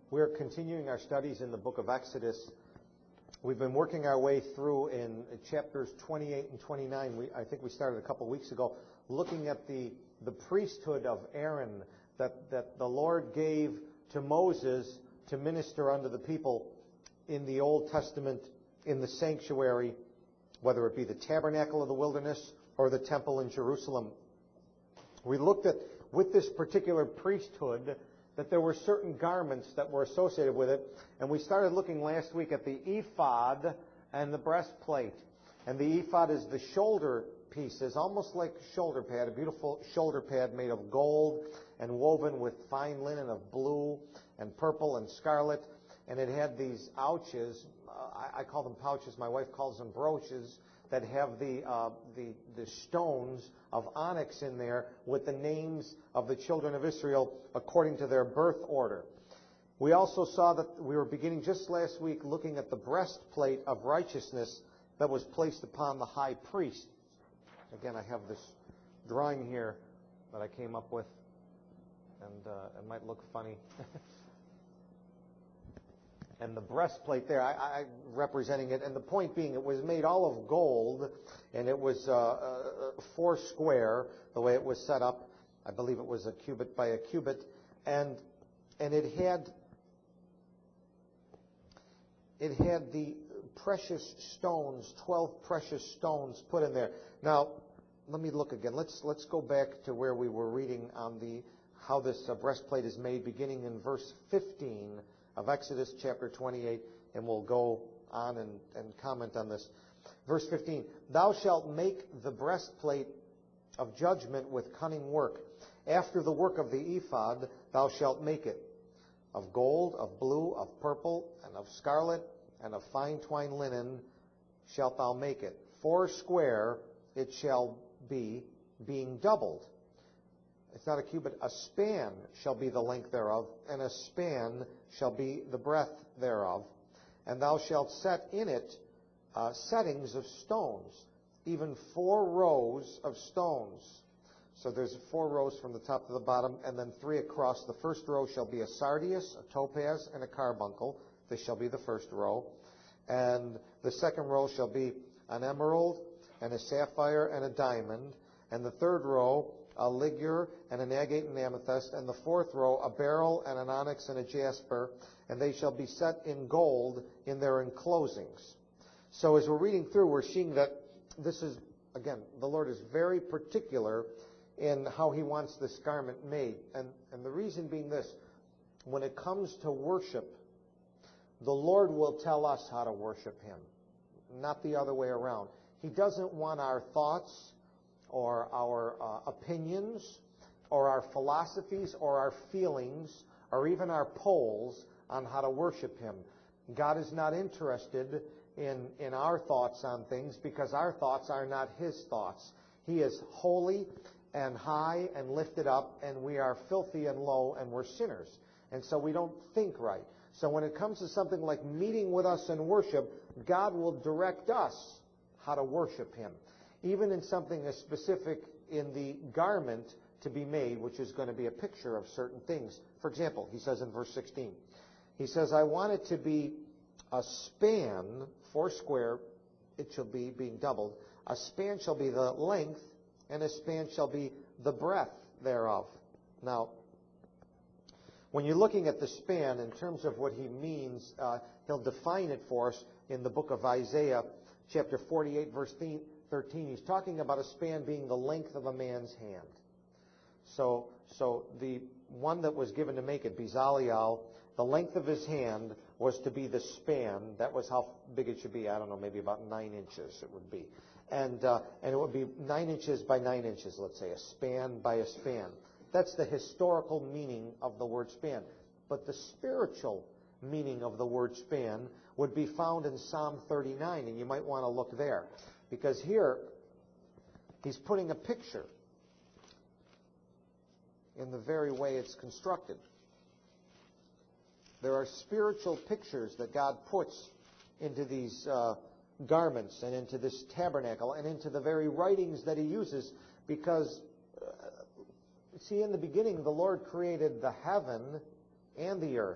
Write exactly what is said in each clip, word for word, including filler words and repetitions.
We're continuing our studies in the book of Exodus. We've been working our way through in chapters twenty-eight and twenty-nine. We, I think we started a couple weeks ago, looking at the, the priesthood of Aaron that, that the Lord gave to Moses to minister unto the people in the Old Testament, in the sanctuary, whether it be the tabernacle of the wilderness or the temple in Jerusalem. We looked at, with this particular priesthood, that there were certain garments that were associated with it. And we started looking last week at the ephod and the breastplate. And the ephod is the shoulder pieces, almost like a shoulder pad, a beautiful shoulder pad made of gold and woven with fine linen of blue and purple and scarlet. And it had these ouches, uh, I, I call them pouches, my wife calls them brooches, that have the, uh, the, the stones of onyx in there with the names of the children of Israel according to their birth order. We also saw that we were beginning just last week looking at the breastplate of righteousness that was placed upon the high priest. Again, I have this drawing here that I came up with, and uh, it might look funny. And the breastplate there, I, I representing it, and the point being, it was made all of gold, and it was uh, uh, four square, the way it was set up. I believe it was a cubit by a cubit, and and it had it had the precious stones, twelve precious stones put in there. Now, let me look again. Let's let's go back to where we were reading on the how this uh, breastplate is made, beginning in verse fifteen. Of Exodus chapter twenty-eight, and we'll go on and, and comment on this. Verse fifteen, thou shalt make the breastplate of judgment with cunning work. After the work of the ephod, thou shalt make it. Of gold, of blue, of purple, and of scarlet, and of fine twined linen shalt thou make it. Four square it shall be, being doubled. It's not a cubit, a span shall be the length thereof, and a span shall be the breadth thereof. And thou shalt set in it uh, settings of stones, even four rows of stones. So there's four rows from the top to the bottom, and then three across. The first row shall be a sardius, a topaz, and a carbuncle. This shall be the first row. And the second row shall be an emerald, and a sapphire, and a diamond. And the third row, a ligure, and an agate and amethyst, and the fourth row, a beryl, and an onyx, and a jasper, and they shall be set in gold in their enclosings. So as we're reading through, we're seeing that this is, again, the Lord is very particular in how He wants this garment made. And, and the reason being this, when it comes to worship, the Lord will tell us how to worship Him, not the other way around. He doesn't want our thoughts or our uh, opinions, or our philosophies, or our feelings, or even our polls on how to worship Him. God is not interested in, in our thoughts on things, because our thoughts are not His thoughts. He is holy and high and lifted up, and we are filthy and low, and we're sinners. And so we don't think right. So when it comes to something like meeting with us in worship, God will direct us how to worship Him. Even in something as specific in the garment to be made, which is going to be a picture of certain things. For example, he says in verse sixteen, he says, I want it to be a span, four square, it shall be, being doubled. A span shall be the length, and a span shall be the breadth thereof. Now, when you're looking at the span, in terms of what he means, uh, he'll define it for us in the book of Isaiah, chapter forty-eight, verse thirteen. He's talking about a span being the length of a man's hand. So, so the one that was given to make it, Bezalel, the length of his hand was to be the span. That was how big it should be. I don't know, maybe about nine inches it would be. And, uh, and it would be nine inches by nine inches, let's say, a span by a span. That's the historical meaning of the word span. But the spiritual meaning of the word span would be found in Psalm thirty-nine, and you might want to look there. Because here, he's putting a picture in the very way it's constructed. There are spiritual pictures that God puts into these uh, garments and into this tabernacle and into the very writings that He uses, because, uh, see, in the beginning, the Lord created the heaven and the earth.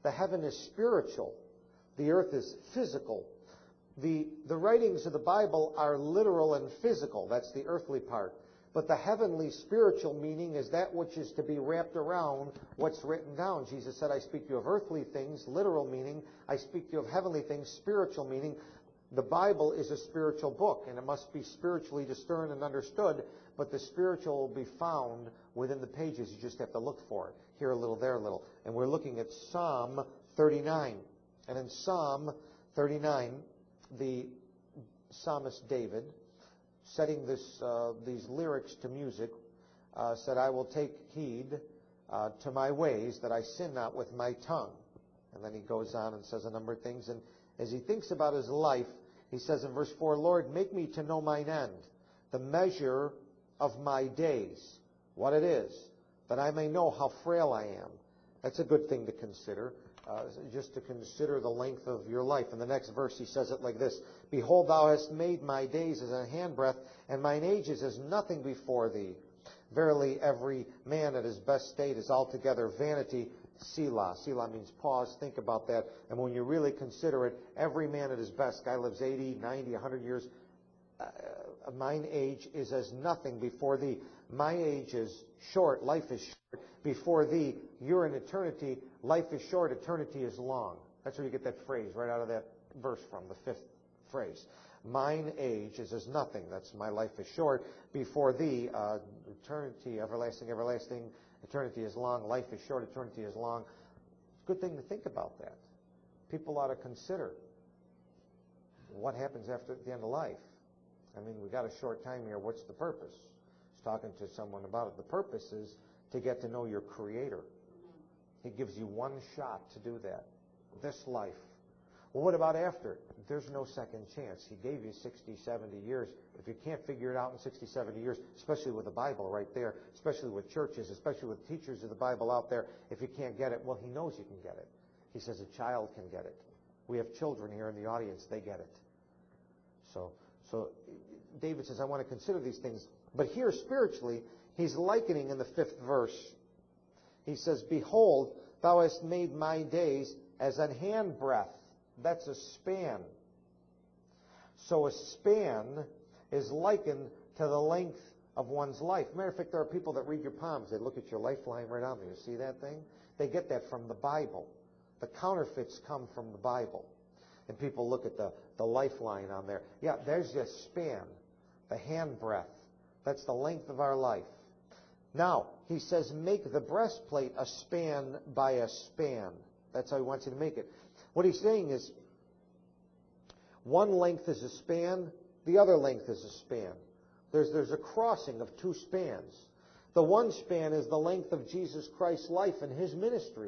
The heaven is spiritual. The earth is physical. The, the writings of the Bible are literal and physical. That's the earthly part. But the heavenly spiritual meaning is that which is to be wrapped around what's written down. Jesus said, I speak to you of earthly things, literal meaning. I speak to you of heavenly things, spiritual meaning. The Bible is a spiritual book, and it must be spiritually discerned and understood, but the spiritual will be found within the pages. You just have to look for it. Here a little, there a little. And we're looking at Psalm thirty-nine. And in Psalm thirty-nine, the psalmist David, setting this, uh, these lyrics to music, uh, said, I will take heed uh, to my ways, that I sin not with my tongue. And then he goes on and says a number of things. And as he thinks about his life, he says in verse four, Lord, make me to know mine end, the measure of my days, what it is, that I may know how frail I am. That's a good thing to consider, uh, just to consider the length of your life. In the next verse, he says it like this, Behold, thou hast made my days as a handbreadth, and mine age is as nothing before thee. Verily, every man at his best state is altogether vanity. Selah. Selah means pause, think about that. And when you really consider it, every man at his best, guy lives eighty, ninety, one hundred years, uh, mine age is as nothing before thee. My age is short, life is short before thee. You're in eternity, life is short, eternity is long. That's where you get that phrase right out of that verse from, the fifth phrase. Mine age is as nothing. That's my life is short before thee. Uh, eternity, everlasting, everlasting. Eternity is long. Life is short. Eternity is long. It's a good thing to think about that. People ought to consider what happens after the end of life. I mean, we got a short time here. What's the purpose? I was talking to someone about it. The purpose is to get to know your Creator. He gives you one shot to do that. This life. Well, what about after? There's no second chance. He gave you sixty, seventy years. If you can't figure it out in sixty, seventy years, especially with the Bible right there, especially with churches, especially with teachers of the Bible out there, if you can't get it, well, he knows you can get it. He says a child can get it. We have children here in the audience. They get it. So, so David says, I want to consider these things. But here, spiritually, he's likening in the fifth verse. He says, Behold, thou hast made my days as an handbreadth. That's a span. So a span is likened to the length of one's life. Matter of fact, there are people that read your palms. They look at your lifeline right on there. You see that thing? They get that from the Bible. The counterfeits come from the Bible. And people look at the, the lifeline on there. Yeah, there's your span, the handbreadth. That's the length of our life. Now, he says, make the breastplate a span by a span. That's how he wants you to make it. What he's saying is, one length is a span, the other length is a span. There's, there's a crossing of two spans. The one span is the length of Jesus Christ's life and his ministry.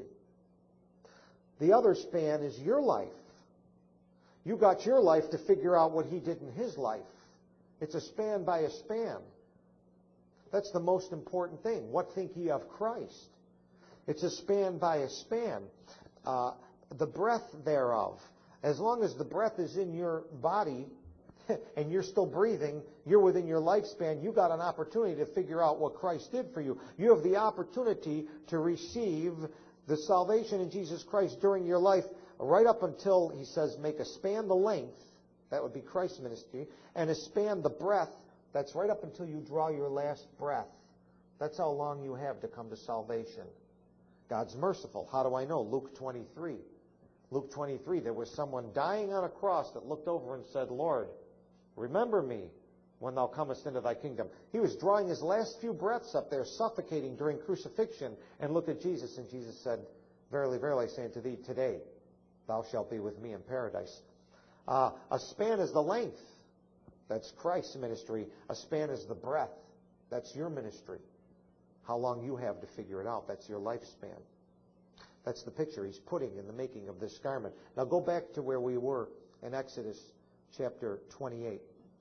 The other span is your life. You got your life to figure out what he did in his life. It's a span by a span. That's the most important thing. What think ye of Christ? It's a span by a span. Uh, the breath thereof. As long as the breath is in your body and you're still breathing, you're within your lifespan, you got an opportunity to figure out what Christ did for you. You have the opportunity to receive the salvation in Jesus Christ during your life, right up until, he says, make a span the length, that would be Christ's ministry, and a span the breadth, that's right up until you draw your last breath. That's how long you have to come to salvation. God's merciful. How do I know? Luke twenty-three. Luke twenty-three, there was someone dying on a cross that looked over and said, Lord, remember me when thou comest into thy kingdom. He was drawing his last few breaths up there, suffocating during crucifixion, and looked at Jesus, and Jesus said, Verily, verily, I say unto thee, today thou shalt be with me in paradise. Uh, a span is the length. That's Christ's ministry. A span is the breadth. That's your ministry. How long you have to figure it out. That's your lifespan. That's the picture he's putting in the making of this garment. Now go back to where we were in Exodus chapter twenty-eight.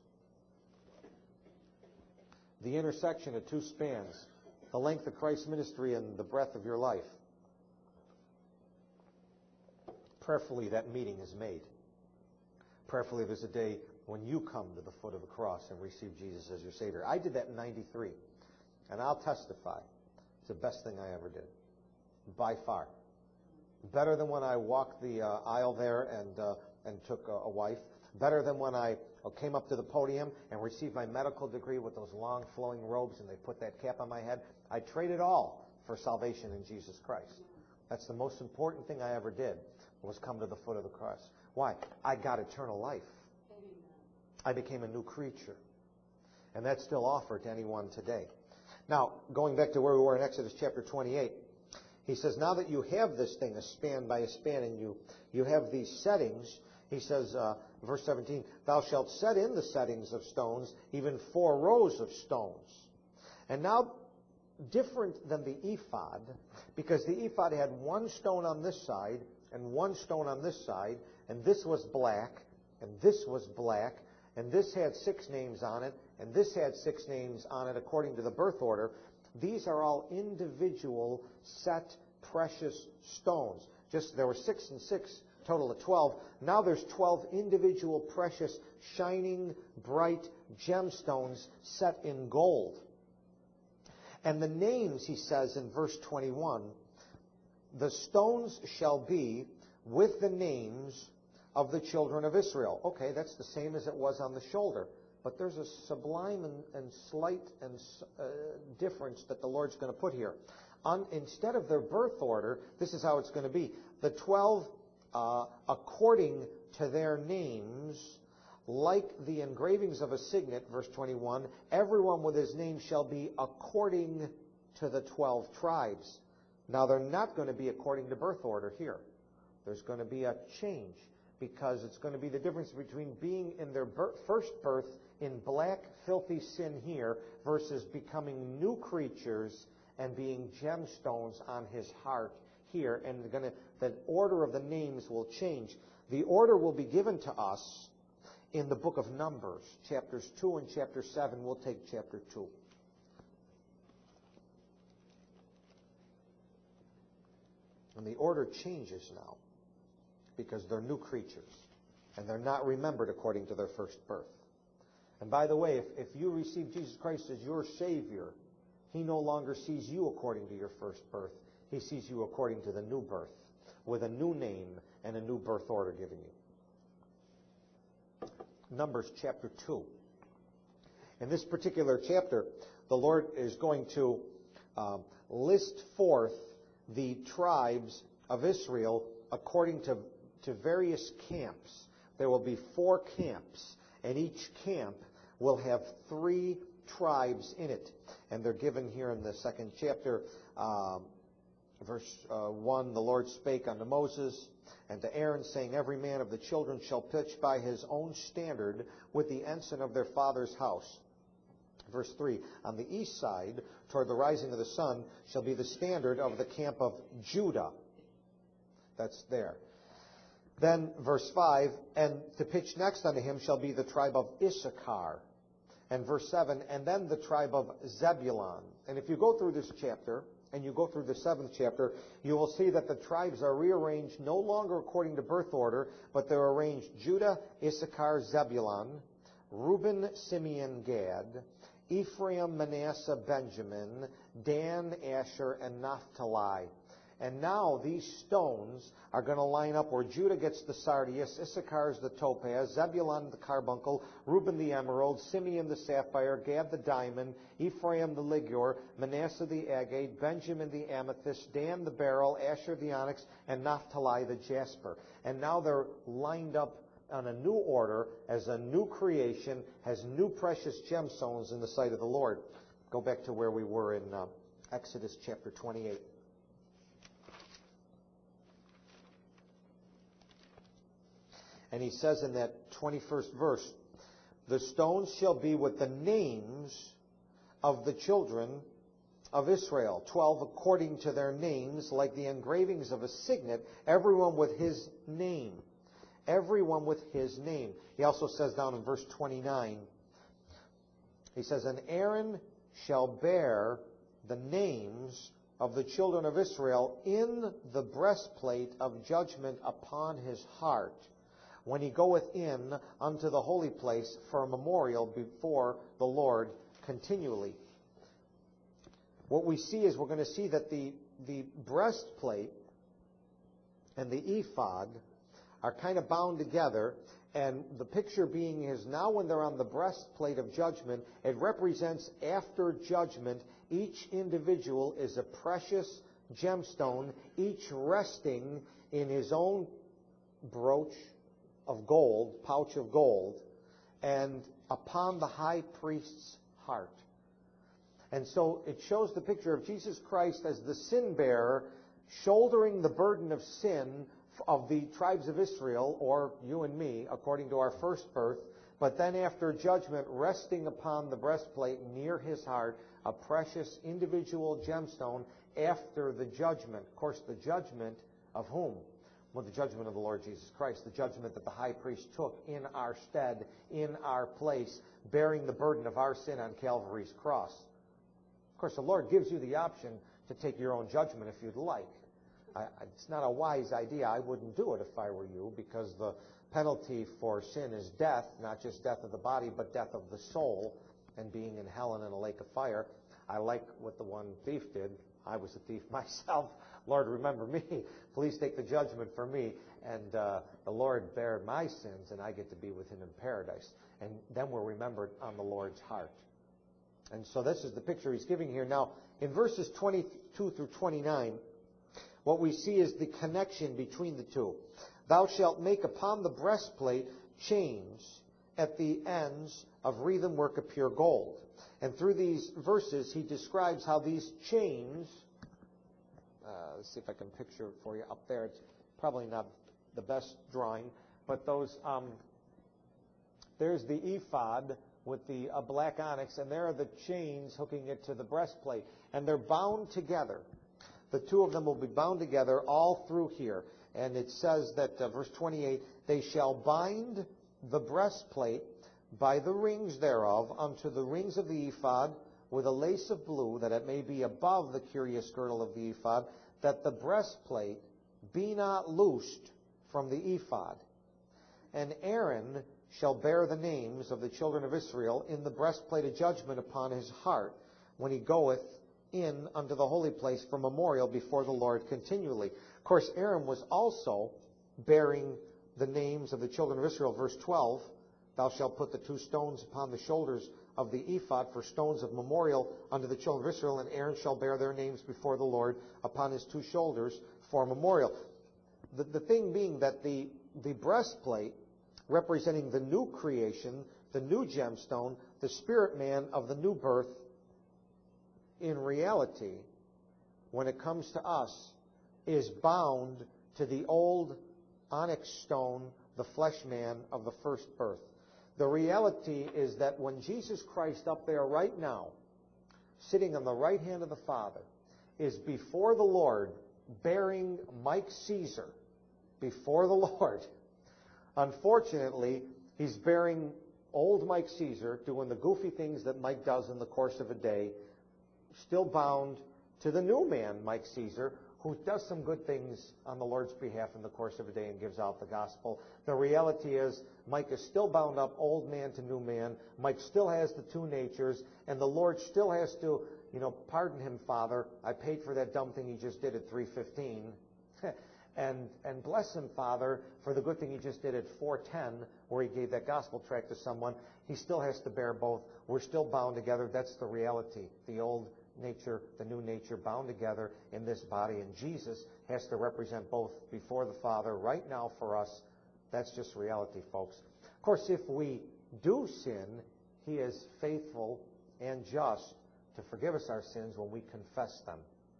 The intersection of two spans. The length of Christ's ministry and the breadth of your life. Prayerfully, that meeting is made. Prayerfully, there's a day when you come to the foot of a cross and receive Jesus as your Savior. I did that in ninety-three, and I'll testify. It's the best thing I ever did, by far. better than when I walked the uh, aisle there and uh, and took a, a wife, better than when I uh, came up to the podium and received my medical degree with those long flowing robes and they put that cap on my head. I trade it all for salvation in Jesus Christ. That's the most important thing I ever did, was come to the foot of the cross. Why? I got eternal life. I became a new creature. And that's still offered to anyone today. Now, going back to where we were in Exodus chapter twenty-eight, he says, now that you have this thing, a span by a span, and you, you have these settings, he says, uh, verse seventeen, thou shalt set in the settings of stones, even four rows of stones. And now, different than the ephod, because the ephod had one stone on this side and one stone on this side, and this was black, and this was black, and this had six names on it, and this had six names on it according to the birth order. These are all individual set precious stones. Just there were six and six, total of twelve. Now there's twelve individual precious, shining, bright gemstones set in gold. And the names, he says in verse twenty-one, the stones shall be with the names of the children of Israel. Okay, that's the same as it was on the shoulder. But there's a sublime and, and slight and uh, difference that the Lord's going to put here. On, instead of their birth order, this is how it's going to be. The twelve, uh, according to their names, like the engravings of a signet, verse twenty-one, everyone with his name shall be according to the twelve tribes. Now, they're not going to be according to birth order here. There's going to be a change, because it's going to be the difference between being in their birth, first birth in black, filthy sin here versus becoming new creatures and being gemstones on his heart here. And they're going to, the order of the names will change. The order will be given to us in the book of Numbers, chapters two and chapter seven. We'll take chapter two. And the order changes now, because they're new creatures, and they're not remembered according to their first birth. And by the way, if, if you receive Jesus Christ as your Savior, He no longer sees you according to your first birth. He sees you according to the new birth, with a new name and a new birth order given you. Numbers chapter two. In this particular chapter, the Lord is going to um, list forth the tribes of Israel according to to various camps. There will be four camps, and each camp will have three tribes in it. And they're given here in the second chapter. Um, verse uh, one, the Lord spake unto Moses and to Aaron, saying, every man of the children shall pitch by his own standard with the ensign of their father's house. Verse three, on the east side, toward the rising of the sun, shall be the standard of the camp of Judah. That's there. Then, verse five, and to pitch next unto him shall be the tribe of Issachar. And verse seven, and then the tribe of Zebulun. And if you go through this chapter, and you go through the seventh chapter, you will see that the tribes are rearranged no longer according to birth order, but they're arranged Judah, Issachar, Zebulun, Reuben, Simeon, Gad, Ephraim, Manasseh, Benjamin, Dan, Asher, and Naphtali. And now these stones are going to line up where Judah gets the sardius, Issachar is the topaz, Zebulun the carbuncle, Reuben the emerald, Simeon the sapphire, Gad the diamond, Ephraim the ligure, Manasseh the agate, Benjamin the amethyst, Dan the beryl, Asher the onyx, and Naphtali the jasper. And now they're lined up on a new order as a new creation, has new precious gemstones in the sight of the Lord. Go back to where we were in uh, Exodus chapter twenty-eight. And he says in that twenty-first verse, the stones shall be with the names of the children of Israel, twelve according to their names, like the engravings of a signet, everyone with his name. Everyone with his name. He also says down in verse twenty-nine, he says, and Aaron shall bear the names of the children of Israel in the breastplate of judgment upon his heart, when he goeth in unto the holy place for a memorial before the Lord continually. What we see is we're going to see that the, the breastplate and the ephod are kind of bound together, and the picture being is now when they're on the breastplate of judgment, it represents after judgment, each individual is a precious gemstone, each resting in his own brooch of gold, pouch of gold, and upon the high priest's heart. And so it shows the picture of Jesus Christ as the sin bearer, shouldering the burden of sin of the tribes of Israel, or you and me, according to our first birth, but then after judgment, resting upon the breastplate near his heart, a precious individual gemstone after the judgment. Of course, the judgment of whom? Well, the judgment of the Lord Jesus Christ, the judgment that the high priest took in our stead, in our place, bearing the burden of our sin on Calvary's cross. Of course, the Lord gives you the option to take your own judgment if you'd like. I, it's not a wise idea. I wouldn't do it if I were you, because the penalty for sin is death, not just death of the body, but death of the soul, and being in hell and in a lake of fire. I like what the one thief did. I was a thief myself. Lord, remember me. Please take the judgment for me. And uh, the Lord bare my sins, and I get to be with him in paradise. And then we're remembered on the Lord's heart. And so this is the picture he's giving here. Now, in verses twenty-two through twenty-nine, what we see is the connection between the two. Thou shalt make upon the breastplate chains at the ends of wreathen work of pure gold. And through these verses, he describes how these chains, uh, let's see if I can picture it for you up there. It's probably not the best drawing, but those, um, there's the ephod with the uh, black onyx, and there are the chains hooking it to the breastplate. And they're bound together. The two of them will be bound together all through here. And it says that, uh, verse twenty-eight, they shall bind the breastplate by the rings thereof unto the rings of the ephod with a lace of blue, that it may be above the curious girdle of the ephod, that the breastplate be not loosed from the ephod. And Aaron shall bear the names of the children of Israel in the breastplate of judgment upon his heart, when he goeth in unto the holy place for memorial before the Lord continually. Of course, Aaron was also bearing the names of the children of Israel. Verse twelve, thou shalt put the two stones upon the shoulders of the ephod for stones of memorial unto the children of Israel, and Aaron shall bear their names before the Lord upon his two shoulders for memorial. The, the thing being that the, the breastplate, representing the new creation, the new gemstone, the spirit man of the new birth, in reality, when it comes to us, is bound to the old onyx stone, the flesh man of the first birth. The reality is that when Jesus Christ up there right now, sitting on the right hand of the Father, is before the Lord bearing Mike Caesar before the Lord, unfortunately, he's bearing old Mike Caesar, doing the goofy things that Mike does in the course of a day, still bound to the new man, Mike Caesar, who does some good things on the Lord's behalf in the course of a day and gives out the gospel. The reality is, Mike is still bound up, old man to new man. Mike still has the two natures, and the Lord still has to, you know, pardon him, Father. I paid for that dumb thing he just did at three fifteen. and and bless him, Father, for the good thing he just did at four ten, where he gave that gospel tract to someone. He still has to bear both. We're still bound together. That's the reality. The old nature, the new nature, bound together in this body. And Jesus has to represent both before the Father right now for us. That's just reality, folks. Of course, if we do sin, he is faithful and just to forgive us our sins when we confess them.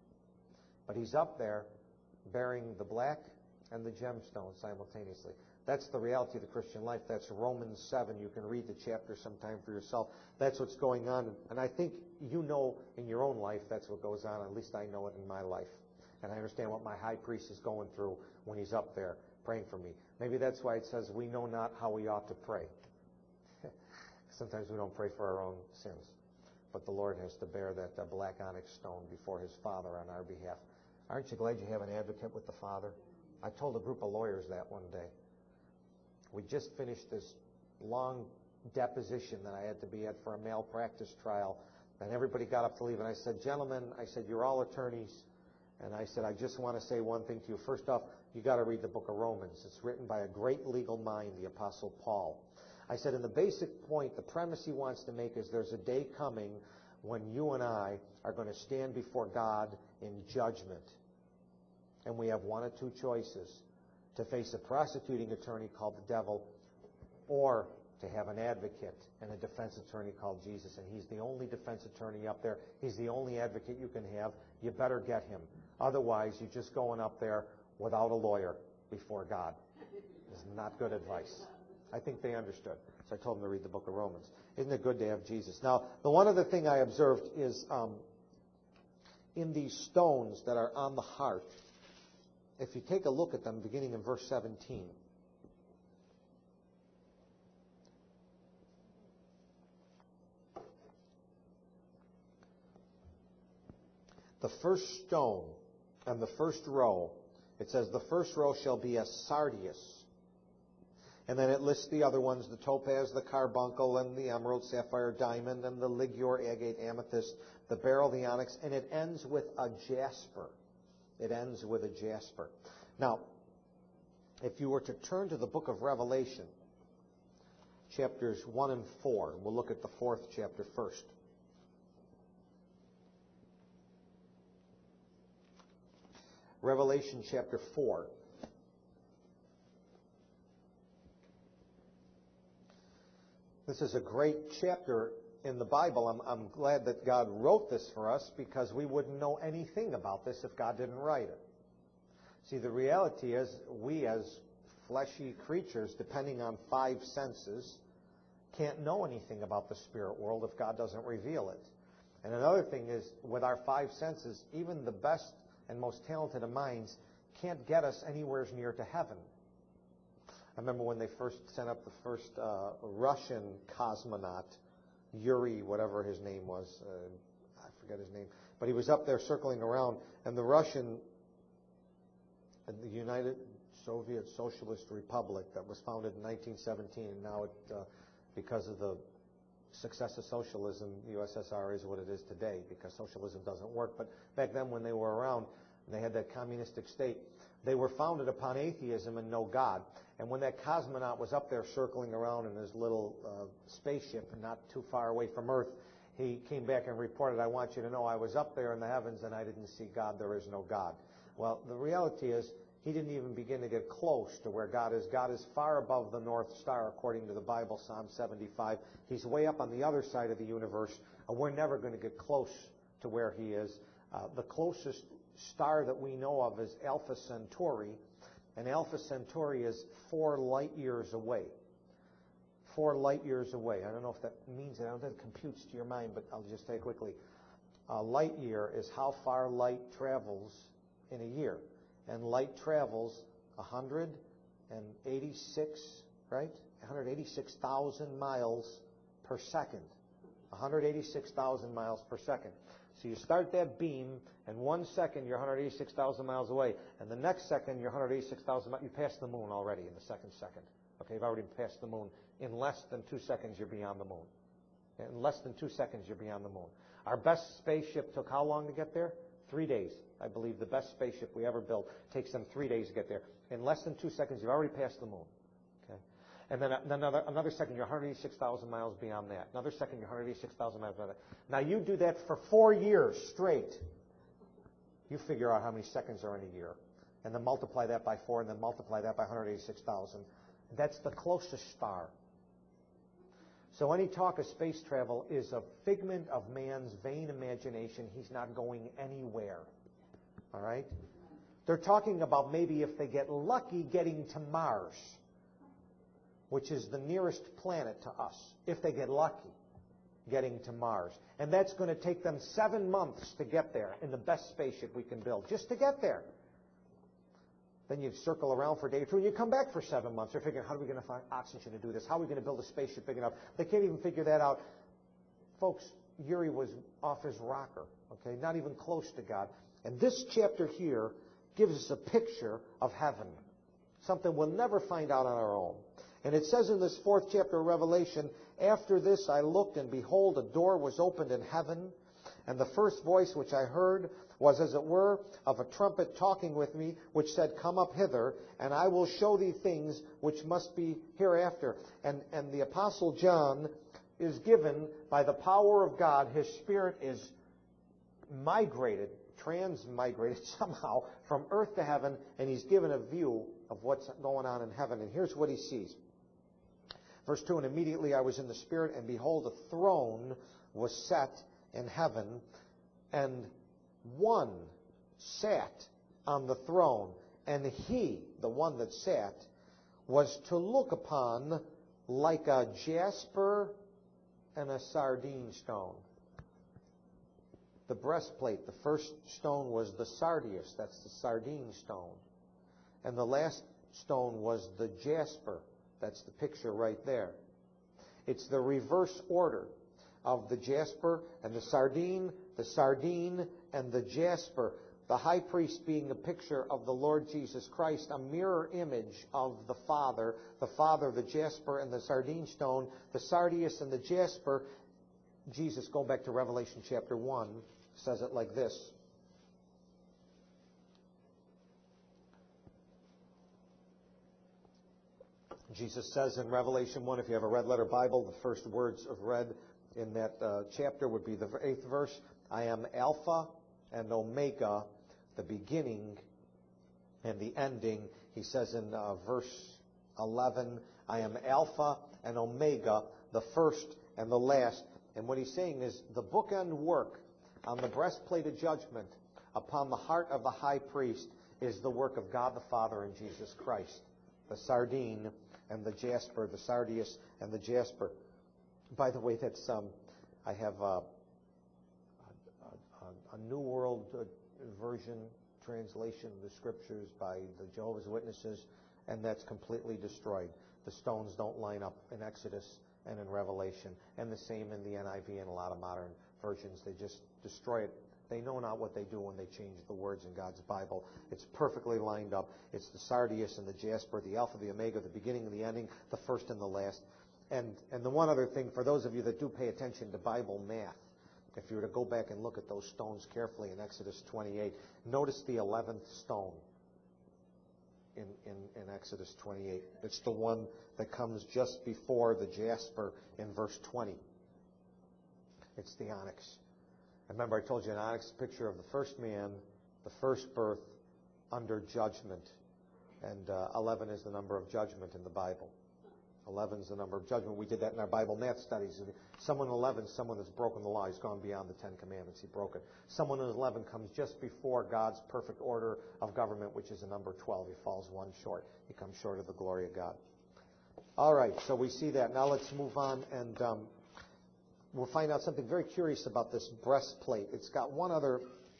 But he's up there bearing the black and the gemstone simultaneously. That's the reality of the Christian life. That's Romans seven. You can read the chapter sometime for yourself. That's what's going on. And I think you know in your own life that's what goes on. At least I know it in my life. And I understand what my high priest is going through when he's up there praying for me. Maybe that's why it says we know not how we ought to pray. Sometimes we don't pray for our own sins. But the Lord has to bear that uh, black onyx stone before his Father on our behalf. Aren't you glad you have an advocate with the Father? I told a group of lawyers that one day. We just finished this long deposition that I had to be at for a malpractice trial, and everybody got up to leave. And I said, gentlemen, I said, you're all attorneys. And I said, I just want to say one thing to you. First off, you got to read the book of Romans. It's written by a great legal mind, the Apostle Paul. I said, in the basic point, the premise he wants to make is there's a day coming when you and I are going to stand before God in judgment. And we have one of two choices: to face a prosecuting attorney called the devil, or to have an advocate and a defense attorney called Jesus. And he's the only defense attorney up there. He's the only advocate you can have. You better get him. Otherwise, you're just going up there without a lawyer before God. It's not good advice. I think they understood. So I told them to read the book of Romans. Isn't it good to have Jesus? Now, the one other thing I observed is um, in these stones that are on the heart, if you take a look at them beginning in verse seventeen, the first stone and the first row, it says the first row shall be a sardius. And then it lists the other ones, the topaz, the carbuncle, and the emerald, sapphire, diamond, and the ligure, agate, amethyst, the beryl, the onyx, and it ends with a jasper. It ends with a jasper. Now, if you were to turn to the book of Revelation, chapters one and four, and we'll look at the fourth chapter first. Revelation chapter four. This is a great chapter in the Bible. I'm, I'm glad that God wrote this for us, because we wouldn't know anything about this if God didn't write it. See, the reality is we as fleshy creatures, depending on five senses, can't know anything about the spirit world if God doesn't reveal it. And another thing is, with our five senses, even the best and most talented of minds can't get us anywhere near to heaven. I remember when they first sent up the first uh, Russian cosmonaut, Yuri, whatever his name was, uh, I forget his name, but he was up there circling around, and the Russian, the United Soviet Socialist Republic that was founded in nineteen seventeen, and now it, uh, because of the success of socialism, the U S S R is what it is today, because socialism doesn't work. But back then when they were around, and they had that communistic state, they were founded upon atheism and no God. And when that cosmonaut was up there circling around in his little uh, spaceship, not too far away from Earth, he came back and reported, I want you to know I was up there in the heavens and I didn't see God. There is no God. Well, the reality is he didn't even begin to get close to where God is. God is far above the North Star, according to the Bible, Psalm seventy-five. He's way up on the other side of the universe. And we're never going to get close to where he is. Uh, the closest star that we know of is Alpha Centauri, and Alpha Centauri is four light years away. Four light years away. I don't know if that means it. I don't know if that computes to your mind, but I'll just say it quickly. A light year is how far light travels in a year. And light travels one hundred eighty-six, right? one hundred eighty-six thousand miles per second. one hundred eighty-six thousand miles per second. So you start that beam, and one second you're one hundred eighty-six thousand miles away, and the next second you're one hundred eighty-six thousand miles. You passed the moon already in the second second. Okay, you've already passed the moon. In less than two seconds, you're beyond the moon. In less than two seconds, you're beyond the moon. Our best spaceship took how long to get there? Three days. I believe the best spaceship we ever built takes them three days to get there. In less than two seconds, you've already passed the moon. Okay, and then another another second, you're one hundred eighty-six thousand miles beyond that. Another second, you're one hundred eighty-six thousand miles beyond that. Now you do that for four years straight. You figure out how many seconds are in a year, and then multiply that by four, and then multiply that by one hundred eighty-six thousand. That's the closest star. So any talk of space travel is a figment of man's vain imagination. He's not going anywhere. All right? They're talking about maybe if they get lucky getting to Mars, which is the nearest planet to us, if they get lucky getting to Mars. And that's going to take them seven months to get there in the best spaceship we can build, just to get there. Then you circle around for a day or two, and you come back for seven months. They're figuring, how are we going to find oxygen to do this? How are we going to build a spaceship big enough? They can't even figure that out. Folks, Yuri was off his rocker, okay, not even close to God. And this chapter here gives us a picture of heaven, something we'll never find out on our own. And it says in this fourth chapter of Revelation, after this I looked, and behold, a door was opened in heaven, and the first voice which I heard was as it were of a trumpet talking with me, which said, Come up hither, and I will show thee things which must be hereafter. And, and the Apostle John is given, by the power of God, his spirit is migrated, transmigrated somehow from earth to heaven, and he's given a view of what's going on in heaven. And here's what he sees. Verse two, and immediately I was in the Spirit, and behold, a throne was set in heaven, and one sat on the throne, and he, the one that sat, was to look upon like a jasper and a sardine stone. The breastplate, the first stone was the sardius, that's the sardine stone. And the last stone was the jasper. That's the picture right there. It's the reverse order of the jasper and the sardine, the sardine and the jasper. The high priest being a picture of the Lord Jesus Christ, a mirror image of the Father. The Father, the jasper and the sardine stone, the sardius and the jasper. Jesus, going back to Revelation chapter one, says it like this. Jesus says in Revelation one, if you have a red letter Bible, the first words of red in that uh, chapter would be the eighth verse. I am Alpha and Omega, the beginning and the ending. He says in uh, verse eleven, I am Alpha and Omega, the first and the last. And what he's saying is the bookend work on the breastplate of judgment upon the heart of the high priest is the work of God the Father and Jesus Christ. The sardine and the jasper, the sardius and the jasper. By the way, that's um, I have a, a, a, a New World Version translation of the Scriptures by the Jehovah's Witnesses, and that's completely destroyed. The stones don't line up in Exodus and in Revelation, and the same in the N I V and a lot of modern versions. They just destroy it. They know not what they do when they change the words in God's Bible. It's perfectly lined up. It's the sardius and the jasper, the alpha, the omega, the beginning and the ending, the first and the last. And and the one other thing, for those of you that do pay attention to Bible math, if you were to go back and look at those stones carefully in Exodus twenty-eight, notice the eleventh stone in, in, in Exodus twenty-eight. It's the one that comes just before the jasper in verse twenty. It's the onyx. Remember, I told you an onyx picture of the first man, the first birth under judgment. And uh, eleven is the number of judgment in the Bible. eleven is the number of judgment. We did that in our Bible math studies. Someone in eleven is someone that's broken the law. He's gone beyond the Ten Commandments. He broke it. Someone in eleven comes just before God's perfect order of government, which is a number twelve. He falls one short. He comes short of the glory of God. All right, so we see that. Now let's move on, and um, we'll find out something very curious about this breastplate. It's got one other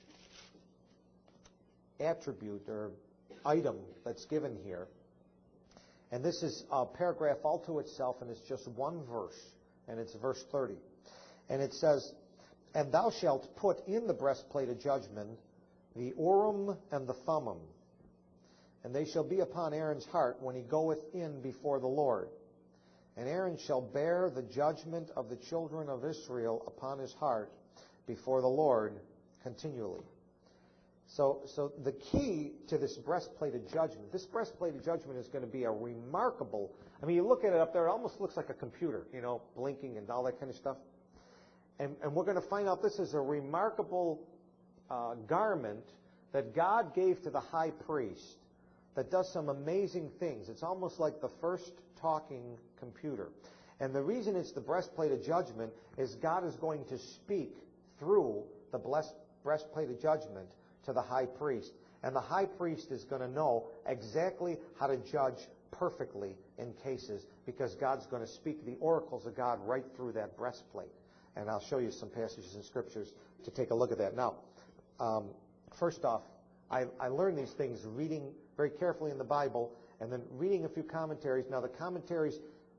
attribute or item that's given here. And this is a paragraph all to itself, and it's just one verse, and it's verse thirty. And it says, And thou shalt put in the breastplate of judgment the Urim and the Thummim, and they shall be upon Aaron's heart when he goeth in before the Lord. And Aaron shall bear the judgment of the children of Israel upon his heart before the Lord continually. So, so the key to this breastplate of judgment, this breastplate of judgment is going to be a remarkable, I mean, you look at it up there, it almost looks like a computer, you know, blinking and all that kind of stuff. And, and we're going to find out this is a remarkable uh, garment that God gave to the high priest that does some amazing things. It's almost like the first talking computer. And the reason it's the breastplate of judgment is God is going to speak through the blessed breastplate of judgment to the high priest. And the high priest is going to know exactly how to judge perfectly in cases, because God's going to speak the oracles of God right through that breastplate. And I'll show you some passages in Scriptures to take a look at that. Now, um, first off, I, I learned these things reading very carefully in the Bible and then reading a few commentaries. Now, the commentaries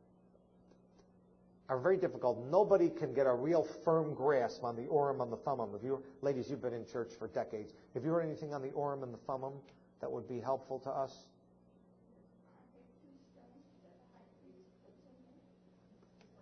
are very difficult. Nobody can get a real firm grasp on the Urim and the Thummim. If you, ladies, you've been in church for decades. Have you heard anything on the Urim and the Thummim that would be helpful to us?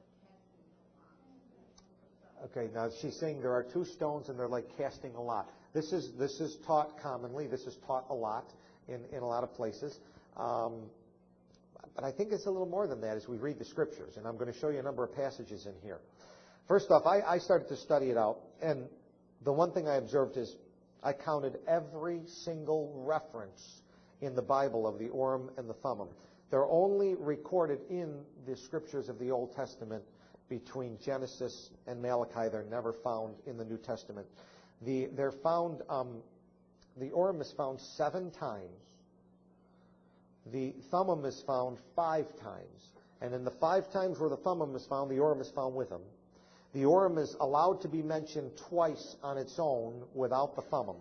Okay, now she's saying there are two stones and they're like casting a lot. This is this is taught commonly. This is taught a lot in, in a lot of places. Um, but I think it's a little more than that as we read the Scriptures, and I'm going to show you a number of passages in here. First off, I, I started to study it out, and the one thing I observed is I counted every single reference in the Bible of the Urim and the Thummim. They're only recorded in the Scriptures of the Old Testament between Genesis and Malachi. They're never found in the New Testament. The, they're found, um, the Urim is found seven times. The Thummim is found five times. And in the five times where the Thummim is found, the Urim is found with them. The Urim is allowed to be mentioned twice on its own without the Thummim.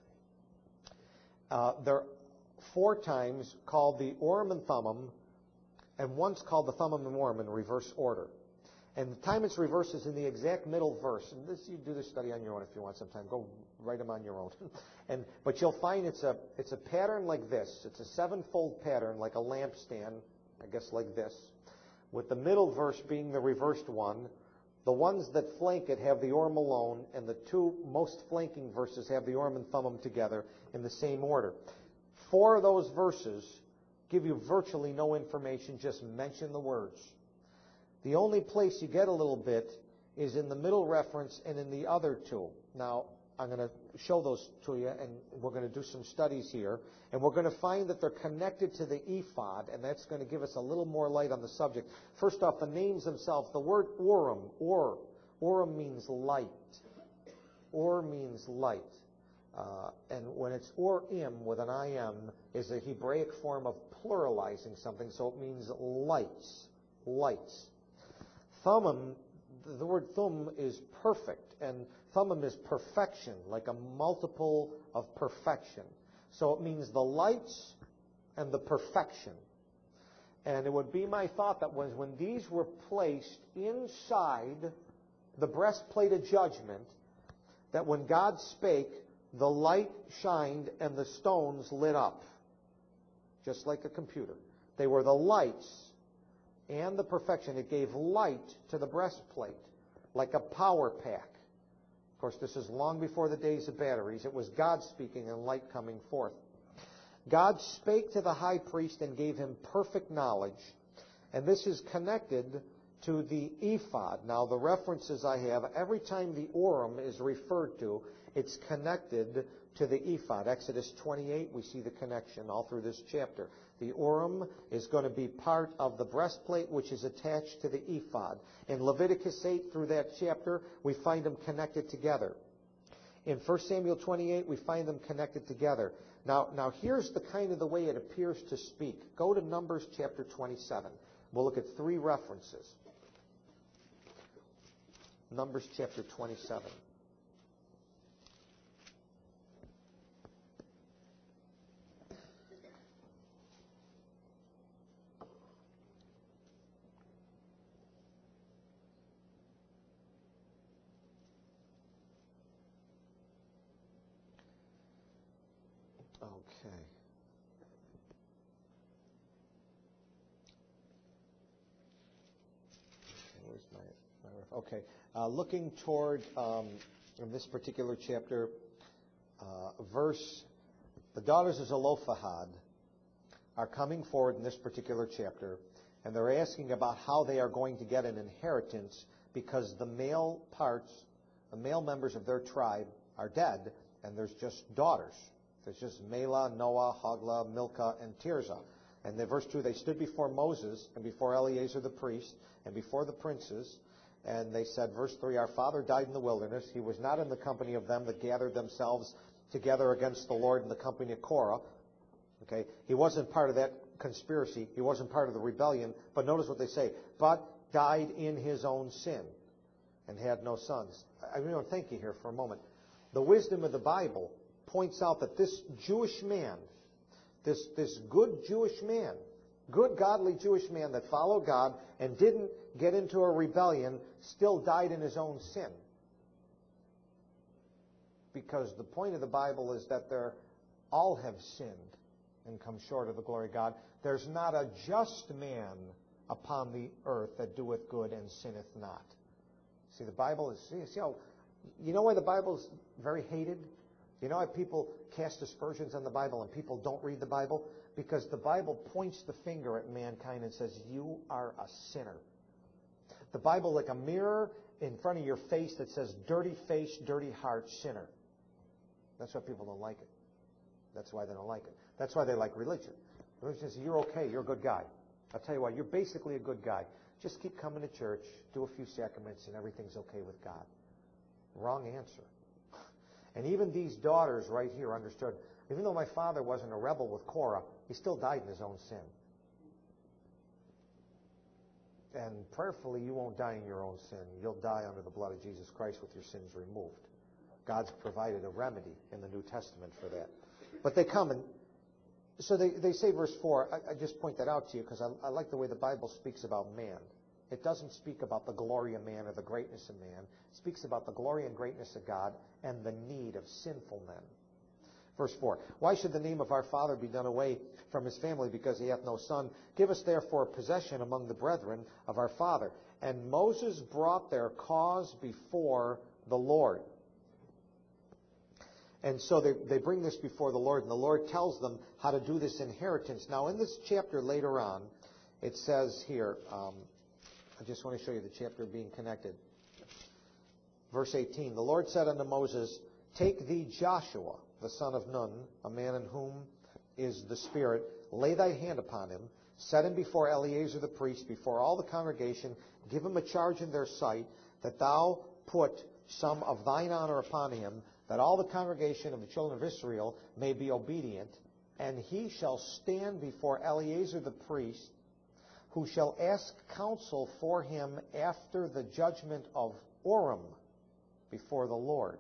Uh, they're four times called the Urim and Thummim, and once called the Thummim and Urim in reverse order. And the time it's reversed is in the exact middle verse. And this, you do this study on your own if you want sometime. Go write them on your own. and But you'll find it's a, it's a pattern like this. It's a sevenfold pattern, like a lampstand, I guess like this, with the middle verse being the reversed one. The ones that flank it have the Urim alone, and the two most flanking verses have the Urim and Thummim together in the same order. Four of those verses give you virtually no information, just mention the words. The only place you get a little bit is in the middle reference and in the other two. Now, I'm going to show those to you, and we're going to do some studies here. And we're going to find that they're connected to the ephod, and that's going to give us a little more light on the subject. First off, the names themselves. The word Urim, Ur, Urim means light. Ur means light. Uh, and when it's Urim with an I M, is a Hebraic form of pluralizing something, so it means lights. Lights. Thummim, the word thum is perfect, and Thummim is perfection, like a multiple of perfection. So it means the lights and the perfection. And it would be my thought that was when these were placed inside the breastplate of judgment, that when God spake, the light shined and the stones lit up, just like a computer. They were the lights and the perfection. It gave light to the breastplate, like a power pack. Of course, this is long before the days of batteries. It was God speaking and light coming forth. God spake to the high priest and gave him perfect knowledge. And this is connected to the ephod. Now, the references I have, every time the Urim is referred to, it's connected to the ephod. Exodus twenty-eight, we see the connection all through this chapter. The Urim is going to be part of the breastplate, which is attached to the ephod. In Leviticus eight, through that chapter, we find them connected together. In First Samuel twenty-eight, we find them connected together. Now, now here's the kind of the way it appears to speak. Go to Numbers chapter twenty-seven. We'll look at three references. Numbers chapter twenty-seven. Okay. Where's my, my okay. Uh, looking toward um, in this particular chapter, uh, verse, the daughters of Zelophehad are coming forward in this particular chapter, and they're asking about how they are going to get an inheritance because the male parts, the male members of their tribe are dead, and there's just daughters. There's just Mela, Noah, Hoglah, Milcah, and Tirzah. And in verse two, they stood before Moses and before Eleazar the priest and before the princes. And they said, verse three, our father died in the wilderness. He was not in the company of them that gathered themselves together against the Lord in the company of Korah. Okay, he wasn't part of that conspiracy. He wasn't part of the rebellion. But notice what they say. But died in his own sin and had no sons. I mean, thank you here for a moment. The wisdom of the Bible points out that this Jewish man, this, this good Jewish man, good godly Jewish man that followed God and didn't get into a rebellion, still died in his own sin. Because the point of the Bible is that they're, all have sinned and come short of the glory of God. There's not a just man upon the earth that doeth good and sinneth not. See, the Bible is, see, see how, you know why the Bible is very hated? You know why people cast aspersions on the Bible and people don't read the Bible? Because the Bible points the finger at mankind and says, you are a sinner. The Bible, like a mirror in front of your face that says, dirty face, dirty heart, sinner. That's why people don't like it. That's why they don't like it. That's why they like religion. Religion says, you're okay, you're a good guy. I'll tell you what, you're basically a good guy. Just keep coming to church, do a few sacraments, and everything's okay with God. Wrong answer. And even these daughters right here understood, even though my father wasn't a rebel with Korah, he still died in his own sin. And prayerfully, you won't die in your own sin. You'll die under the blood of Jesus Christ with your sins removed. God's provided a remedy in the New Testament for that. But they come and, so they, they say verse four, I, I just point that out to you because I, I like the way the Bible speaks about man. It doesn't speak about the glory of man or the greatness of man. It speaks about the glory and greatness of God and the need of sinful men. Verse four, why should the name of our father be done away from his family because he hath no son? Give us therefore possession among the brethren of our father. And Moses brought their cause before the Lord. And so they, they bring this before the Lord, and the Lord tells them how to do this inheritance. Now, in this chapter later on, it says here, um, I just want to show you the chapter being connected. Verse eighteen, the Lord said unto Moses, take thee Joshua, the son of Nun, a man in whom is the Spirit, lay thy hand upon him, set him before Eleazar the priest, before all the congregation, give him a charge in their sight, that thou put some of thine honor upon him, that all the congregation of the children of Israel may be obedient, and he shall stand before Eleazar the priest, who shall ask counsel for him after the judgment of Urim before the Lord.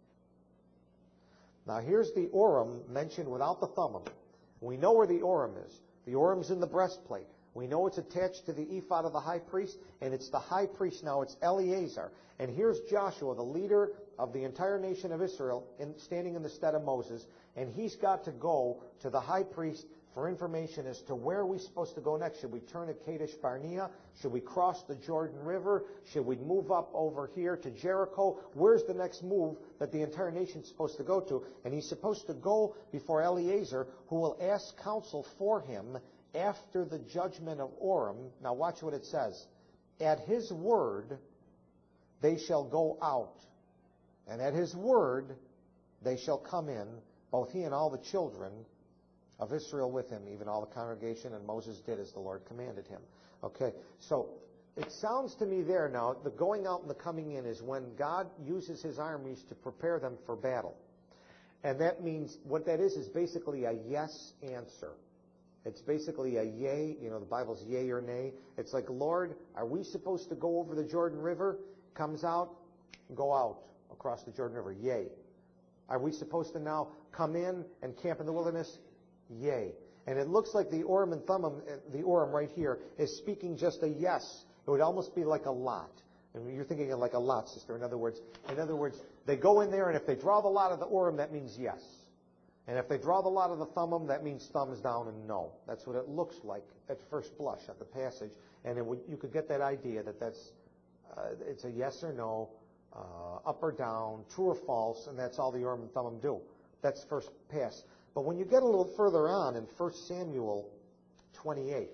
Now here's the Urim mentioned without the Thummim. We know where the Urim is. The Urim's in the breastplate. We know it's attached to the ephod of the high priest, and it's the high priest now. It's Eleazar. And here's Joshua, the leader of the entire nation of Israel, in, standing in the stead of Moses, and he's got to go to the high priest for information as to where are we supposed to go next. Should we turn at Kadesh Barnea? Should we cross the Jordan River? Should we move up over here to Jericho? Where's the next move that the entire nation's supposed to go to? And he's supposed to go before Eleazar, who will ask counsel for him after the judgment of Urim. Now watch what it says. At his word they shall go out, and at his word they shall come in, both he and all the children of Israel with him, even all the congregation, and Moses did as the Lord commanded him. Okay, so it sounds to me there now, the going out and the coming in is when God uses his armies to prepare them for battle. And that means, what that is, is basically a yes answer. It's basically a yay, you know, the Bible's yay or nay. It's like, Lord, are we supposed to go over the Jordan River? Comes out, go out across the Jordan River, yay. Are we supposed to now come in and camp in the wilderness? Yay. And it looks like the Urim and Thummim, the Urim right here, is speaking just a yes. It would almost be like a lot. And you're thinking of like a lot, sister. In other words, in other words, they go in there, and if they draw the lot of the Urim, that means yes. And if they draw the lot of the Thummim, that means thumbs down and no. That's what it looks like at first blush at the passage. And it would, you could get that idea that that's uh, it's a yes or no, uh, up or down, true or false, and that's all the Urim and Thummim do. That's first pass. But when you get a little further on in First Samuel twenty-eight,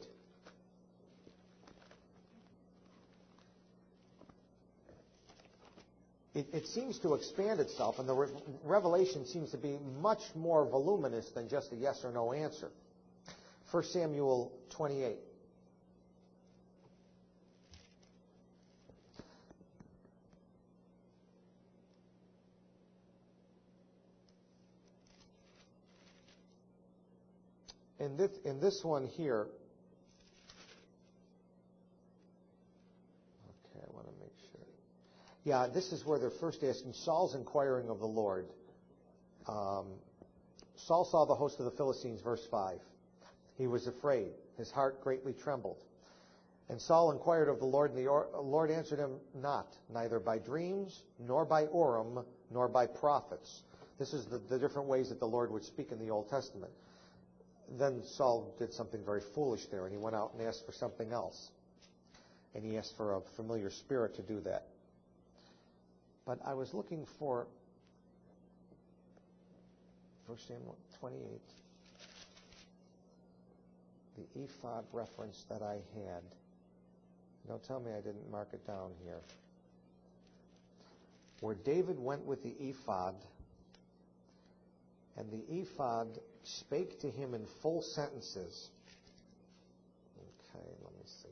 it, it seems to expand itself, and the re- revelation seems to be much more voluminous than just a yes or no answer. First Samuel twenty-eight. In this, in this one here, okay, I want to make sure. Yeah, this is where they're first asking, Saul's inquiring of the Lord. Um, Saul saw the host of the Philistines, verse five. He was afraid. His heart greatly trembled. And Saul inquired of the Lord, and the Lord answered him not, neither by dreams, nor by Urim, nor by prophets. This is the, the different ways that the Lord would speak in the Old Testament. Then Saul did something very foolish there, and he went out and asked for something else. And he asked for a familiar spirit to do that. But I was looking for First Samuel twenty-eight. The ephod reference that I had. Don't tell me I didn't mark it down here. Where David went with the ephod, and the ephod spake to him in full sentences. Okay, let me see.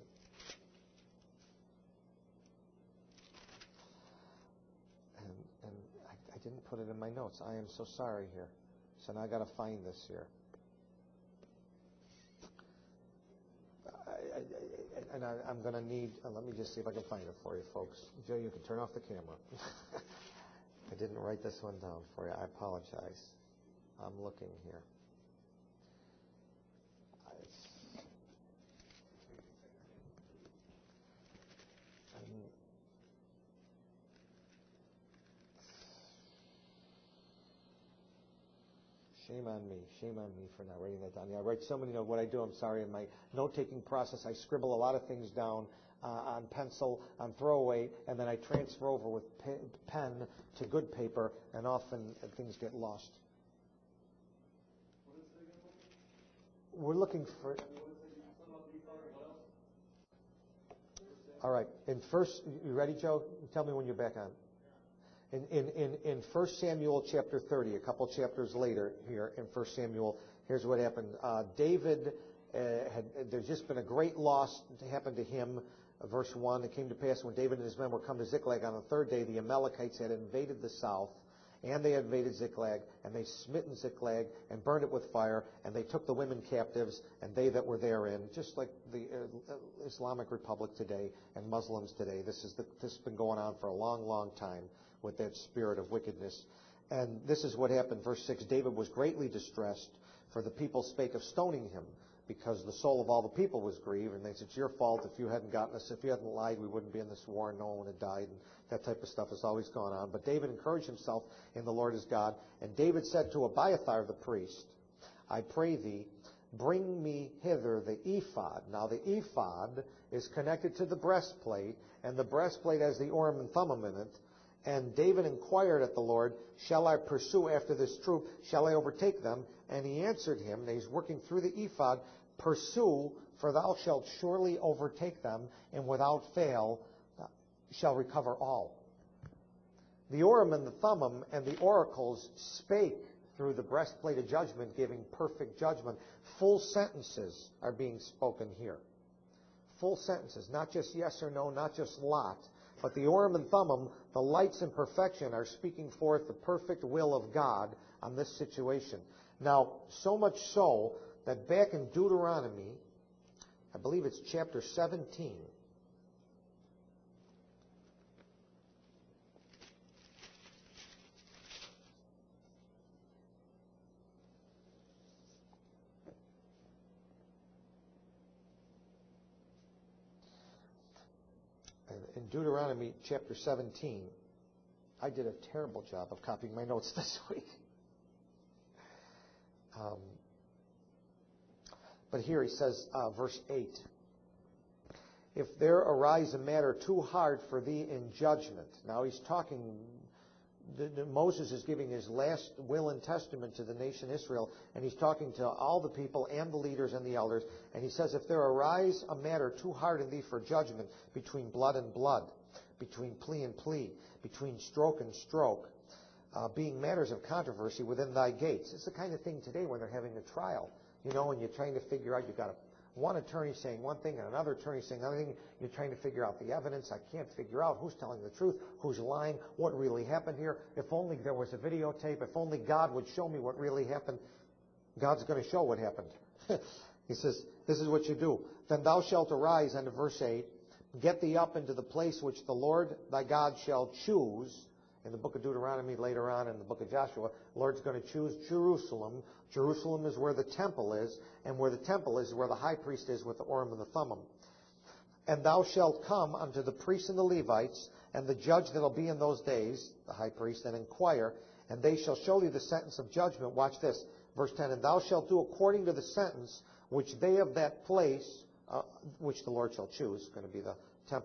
And, and I, I didn't put it in my notes. I am so sorry here. So now I got to find this here. I, I, I, and I, I'm going to need, uh, let me just see if I can find it for you, folks. Joe, you can turn off the camera. I didn't write this one down for you. I apologize. I'm looking here. And shame on me. Shame on me for not writing that down. Yeah, I write so many notes. What I do, I'm sorry, in my note-taking process, I scribble a lot of things down uh, on pencil, on throwaway, and then I transfer over with pe- pen to good paper, and often uh, things get lost. We're looking for... All right. In first, you ready, Joe? Tell me when you're back on. In, in, in, in First Samuel chapter thirty, a couple chapters later here in First Samuel, here's what happened. Uh, David, uh, had, there's just been a great loss to happen to him. Uh, verse one, it came to pass when David and his men were come to Ziklag on the third day, the Amalekites had invaded the south, and they had invaded Ziklag, and they smitten Ziklag and burned it with fire, and they took the women captives, and they that were therein, just like the uh, Islamic Republic today and Muslims today. This is the, this has been going on for a long, long time with that spirit of wickedness. And this is what happened. Verse six, David was greatly distressed, for the people spake of stoning him, because the soul of all the people was grieved, and they said, it's your fault. If you hadn't gotten us, if you hadn't lied, we wouldn't be in this war, and no one would have died. And that type of stuff has always gone on. But David encouraged himself in the Lord his God. And David said to Abiathar the priest, I pray thee, bring me hither the ephod. Now the ephod is connected to the breastplate, and the breastplate has the Urim and Thummim in it. And David inquired at the Lord, shall I pursue after this troop? Shall I overtake them? And he answered him, and he's working through the ephod, pursue, for thou shalt surely overtake them, and without fail shall recover all. The Urim and the Thummim and the oracles spake through the breastplate of judgment, giving perfect judgment. Full sentences are being spoken here. Full sentences, not just yes or no, not just lot. But the Urim and Thummim, the lights in perfection, are speaking forth the perfect will of God on this situation. Now, so much so that back in Deuteronomy, I believe it's chapter seventeen, in Deuteronomy chapter seventeen, I did a terrible job of copying my notes this week. Um, but here he says, uh, verse eight, if there arise a matter too hard for thee in judgment. Now he's talking, the, the, Moses is giving his last will and testament to the nation Israel, and he's talking to all the people and the leaders and the elders, and he says, if there arise a matter too hard in thee for judgment, between blood and blood, between plea and plea, between stroke and stroke, uh, being matters of controversy within thy gates. It's the kind of thing today when they're having a trial, you know, and you're trying to figure out, you've got a one attorney saying one thing and another attorney saying another thing. You're trying to figure out the evidence. I can't figure out who's telling the truth, who's lying, what really happened here. If only there was a videotape. If only God would show me what really happened. God's going to show what happened. He says, this is what you do. Then thou shalt arise, under verse eight, get thee up into the place which the Lord thy God shall choose. In the book of Deuteronomy, later on in the book of Joshua, the Lord's going to choose Jerusalem. Jerusalem is where the temple is, and where the temple is where the high priest is with the Urim and the Thummim. And thou shalt come unto the priests and the Levites, and the judge that will be in those days, the high priest, and inquire, and they shall show thee the sentence of judgment. Watch this, verse ten, and thou shalt do according to the sentence which they of that place, uh, which the Lord shall choose, going to be the temple,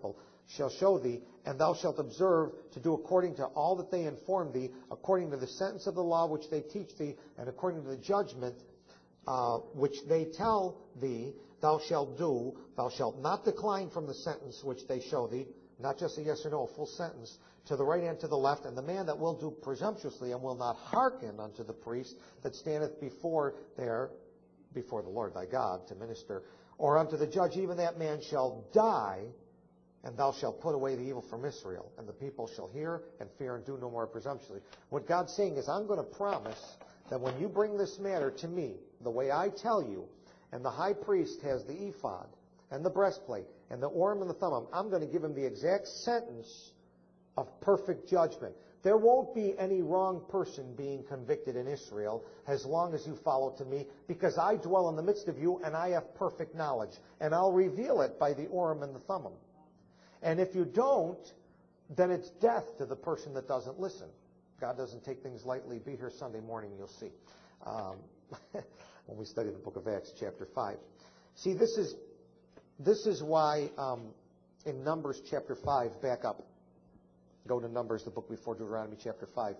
shall show thee, and thou shalt observe to do according to all that they inform thee, according to the sentence of the law which they teach thee, and according to the judgment uh, which they tell thee, thou shalt do. Thou shalt not decline from the sentence which they show thee, not just a yes or no, a full sentence, to the right and to the left. And the man that will do presumptuously and will not hearken unto the priest that standeth before there, before the Lord thy God to minister, or unto the judge, even that man shall die, and thou shalt put away the evil from Israel. And the people shall hear and fear and do no more presumptuously. What God's saying is, I'm going to promise that when you bring this matter to me, the way I tell you, and the high priest has the ephod and the breastplate and the Urim and the Thummim, I'm going to give him the exact sentence of perfect judgment. There won't be any wrong person being convicted in Israel as long as you follow to me, because I dwell in the midst of you and I have perfect knowledge. And I'll reveal it by the Urim and the Thummim. And if you don't, then it's death to the person that doesn't listen. God doesn't take things lightly. Be here Sunday morning, you'll see. Um, when we study the book of Acts, chapter five. See, this is this is why um, in Numbers chapter five, back up. Go to Numbers, the book before Deuteronomy chapter five.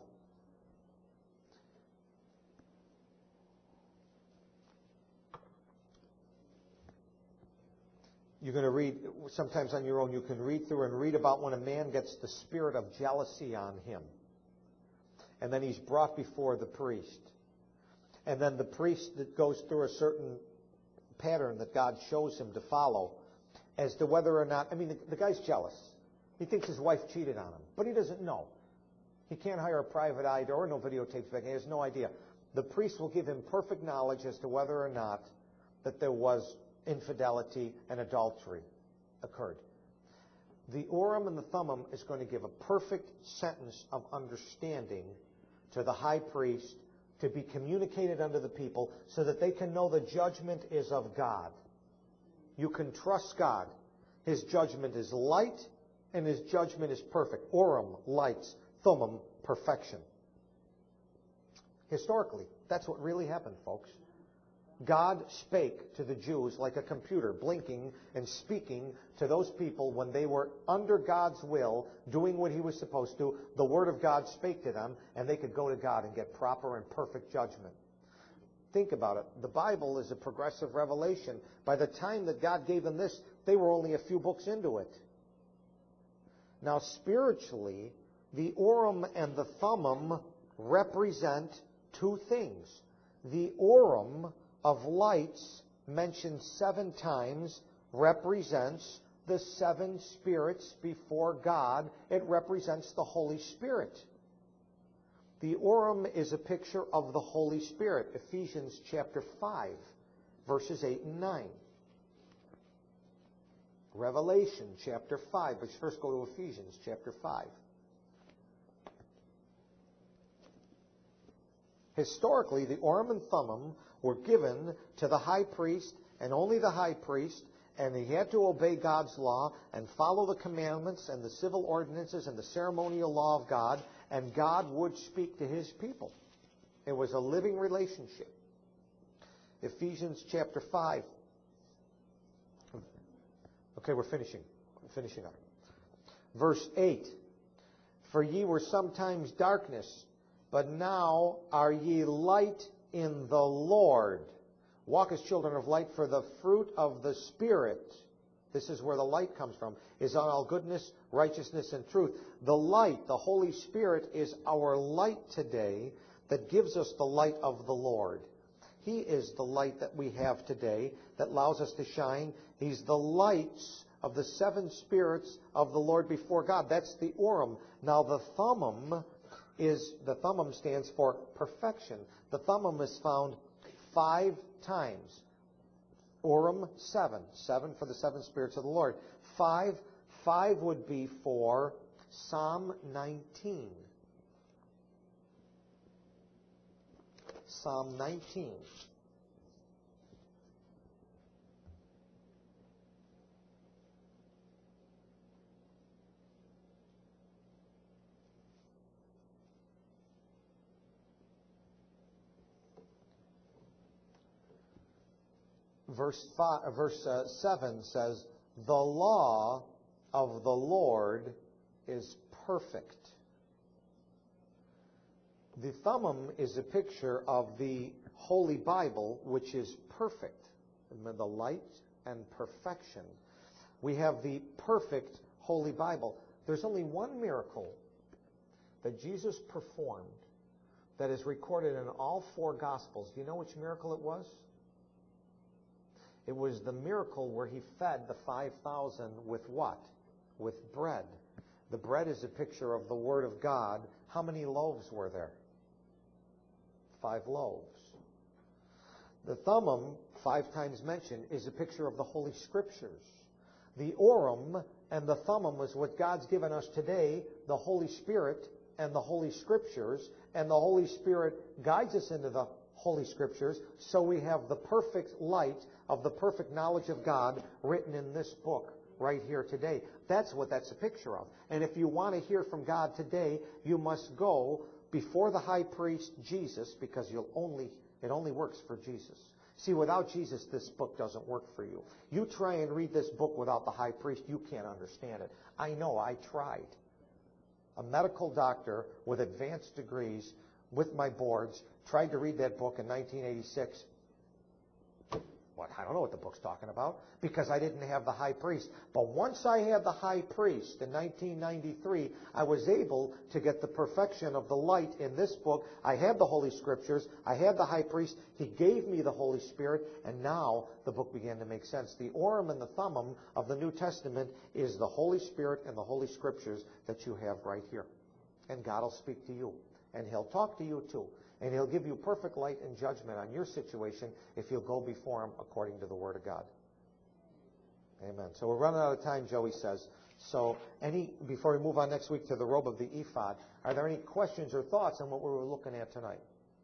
You're going to read, sometimes on your own, you can read through and read about when a man gets the spirit of jealousy on him. And then he's brought before the priest. And then the priest that goes through a certain pattern that God shows him to follow as to whether or not, I mean, the, the guy's jealous. He thinks his wife cheated on him, but he doesn't know. He can't hire a private eye or no videotapes back. He has no idea. The priest will give him perfect knowledge as to whether or not that there was infidelity and adultery occurred. The Urim and the Thummim is going to give a perfect sentence of understanding to the high priest to be communicated unto the people so that they can know the judgment is of God. You can trust God. His judgment is light and his judgment is perfect. Urim, lights. Thummim, perfection. Historically, that's what really happened, folks. God spake to the Jews like a computer, blinking and speaking to those people when they were under God's will, doing what he was supposed to. The Word of God spake to them, and they could go to God and get proper and perfect judgment. Think about it. The Bible is a progressive revelation. By the time that God gave them this, they were only a few books into it. Now, spiritually, the Urim and the Thummim represent two things. The Urim of lights, mentioned seven times, represents the seven spirits before God. It represents the Holy Spirit. The Urim is a picture of the Holy Spirit. Ephesians chapter five, verses eight and nine. Revelation chapter five. Let's first go to Ephesians chapter five. Historically, the Urim and Thummim were given to the high priest, and only the high priest, and he had to obey God's law and follow the commandments and the civil ordinances and the ceremonial law of God, and God would speak to his people. It was a living relationship. Ephesians chapter five. Okay, we're finishing. We're finishing up. Verse eight. For ye were sometimes darkness, but now are ye light in the Lord. Walk as children of light, for the fruit of the Spirit, this is where the light comes from, is on all goodness, righteousness, and truth. The light, the Holy Spirit, is our light today that gives us the light of the Lord. He is the light that we have today that allows us to shine. He's the lights of the seven spirits of the Lord before God. That's the Urim. Now the Thummim is, the Thummim stands for perfection. The Thummim is found five times. Urim, seven. Seven for the seven spirits of the Lord. Five, five would be for Psalm nineteen. Psalm nineteen. Verse five, verse uh, seven says, "The law of the Lord is perfect. The Thummim is a picture of the Holy Bible, which is perfect, the light and perfection. We have the perfect Holy Bible. There's only one miracle that Jesus performed that is recorded in all four Gospels. Do you know which miracle it was? It was the miracle where he fed the five thousand with what? With bread. The bread is a picture of the Word of God. How many loaves were there? Five loaves. The Thummim, five times mentioned, is a picture of the Holy Scriptures. The Urim and the Thummim is what God's given us today, the Holy Spirit and the Holy Scriptures, and the Holy Spirit guides us into the Holy Scriptures, so we have the perfect light of the perfect knowledge of God written in this book right here today. That's what that's a picture of. And if you want to hear from God today, you must go before the high priest Jesus, because you'll only it only works for Jesus. See, without Jesus, this book doesn't work for you. You try and read this book without the high priest, you can't understand it. I know, I tried. A medical doctor with advanced degrees, with my boards, tried to read that book in nineteen eighty-six. What? I don't know what the book's talking about, because I didn't have the high priest. But once I had the high priest in nineteen ninety-three, I was able to get the perfection of the light in this book. I had the Holy Scriptures. I had the high priest. He gave me the Holy Spirit, and now the book began to make sense. The Urim and the Thummim of the New Testament is the Holy Spirit and the Holy Scriptures that you have right here. And God will speak to you, and He'll talk to you too. And He'll give you perfect light and judgment on your situation if you'll go before Him according to the Word of God. Amen. So we're running out of time, Joey says. So any before we move on next week to the robe of the ephod, are there any questions or thoughts on what we were looking at tonight?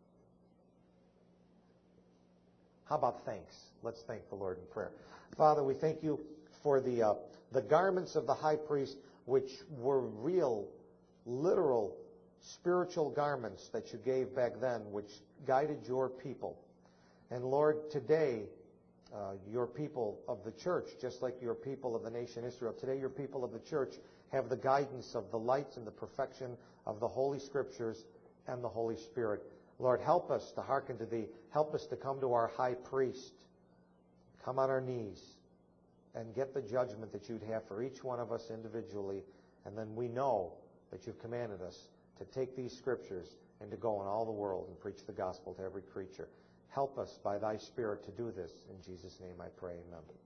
How about thanks? Let's thank the Lord in prayer. Father, we thank you for the uh, the garments of the high priest, which were real, literal, spiritual garments that you gave back then, which guided your people. And Lord, today, uh, your people of the church, just like your people of the nation Israel, today your people of the church have the guidance of the light and the perfection of the Holy Scriptures and the Holy Spirit. Lord, help us to hearken to Thee. Help us to come to our high priest, come on our knees, and get the judgment that you'd have for each one of us individually. And then we know that you've commanded us to take these Scriptures and to go in all the world and preach the gospel to every creature. Help us by Thy Spirit to do this. In Jesus' name I pray, amen.